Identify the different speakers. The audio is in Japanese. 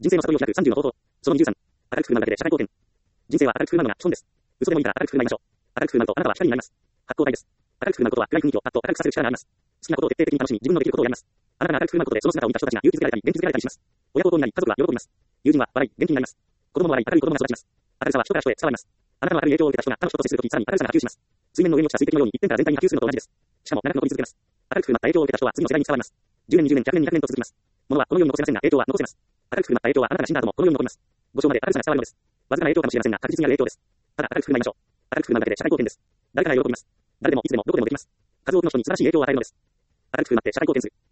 Speaker 1: 人生の悟りを開く30の方法。その23。明るく振る舞うだけで社会貢献。人生は明るく振る舞うのが基本です。嘘でもいいから明るく振る舞いましょう。明るく振る舞うとあなたは光になります。発光体です。明るく振る舞うことは暗い雰囲気をパッと明るくさせる力があります。好きなことを徹底的に楽しみ、自分のできることをやります。あなたが明るく振る舞うことでその姿を見た人たちが勇気づけられたり、元気づけられたりします。親孝行になり、家族は喜びます。友人は笑い、元気になります。子供も笑い、明るい子供が育ちます。明るさは人から人へ伝わります。あなたの明るい影響を受けた人が他の人と接するとき、さらに明るさが波及します。水面の上に落ちた水滴のように一点から全体に波及するのと同じです。しかも長く残り続けます。明るく振る舞った影響を受けた人は次の世代に伝わります。10年、20年、100年、200年と続きます。物はこの世に残せませんが、影響は残せます。明るく振る舞った影響はあなたが死んだ後もこの世に残ります。ご生まで明るさが伝わるのです。わずかな影響かもしれませんが、確実にある影響です。ただ明るく振る舞いましょう。明るく振る舞うだけで社会貢献です。誰かが喜びます。誰でもいつでもどこでもできます。数多くの人に素晴らしい影響を与えるのです。明るく振る舞って社会貢献する。